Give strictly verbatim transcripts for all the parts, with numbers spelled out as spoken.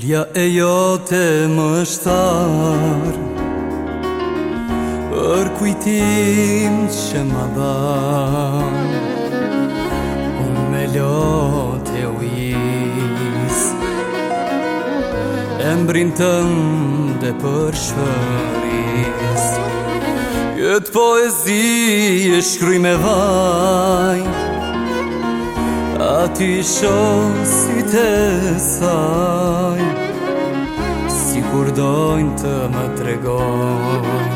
Lulja e jote më shtar për kujtim që ma dhan, unë me lote u is embrin tënde për shëris. Këtë poezi e shkruj me vaj, aty shosit e saj, si kur dojnë të më tregojnë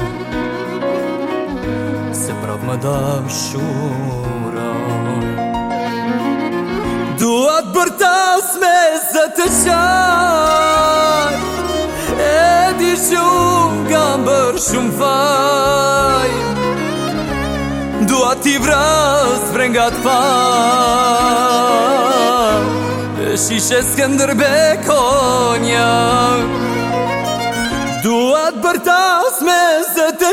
se prap më dashurojnë. Duat bërtas me zë të qaj, e di shumë kam bërë shumë faj, dua t'i vras vrengat faj, e shishe Skënderbekonja. Duat bërtas me zë të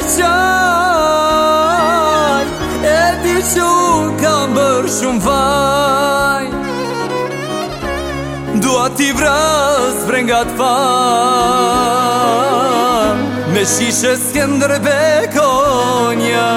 qaj, e di shumë kam bërë shumë faj, dua t'i vras vrengat faj, me shishe Skënderbekonja.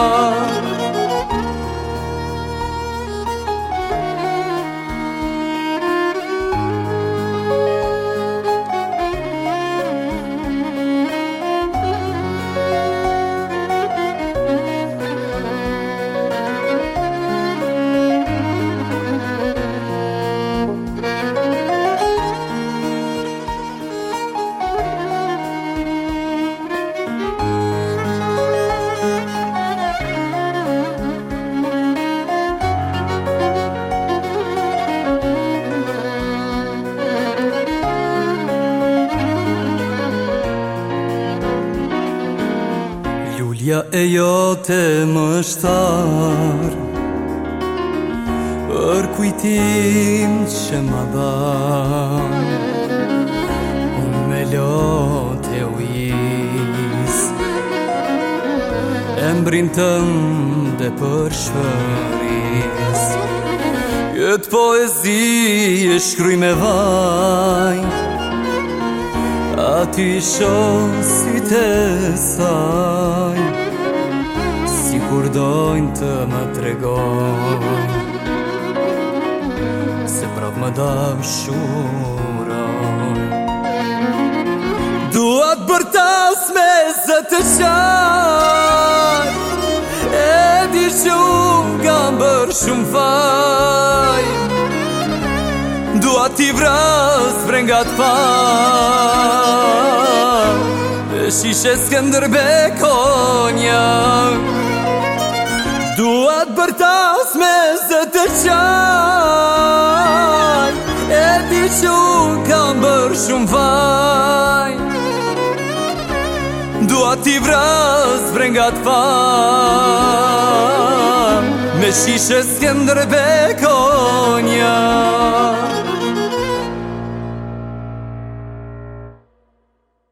Lulja e jote më shtar për kujtim që ma dhan, unë me lote u is embrin tënde për shëris. Këtë poezi e shkruj me vaj, aty shosit e saj, si kur dojnë të më tregojnë se prap më dashurojnë. Duat bërtas me zë të qaj, e di shumë kam bërë shumë faj, dua t'i vras vrengat faj, e shishe Skënderbekonja. Duat bërtas me zë të qaj, e di shumë kam bërë shumë faj, dua t'i vras vrengat faj, me shishe Skënderbekonja.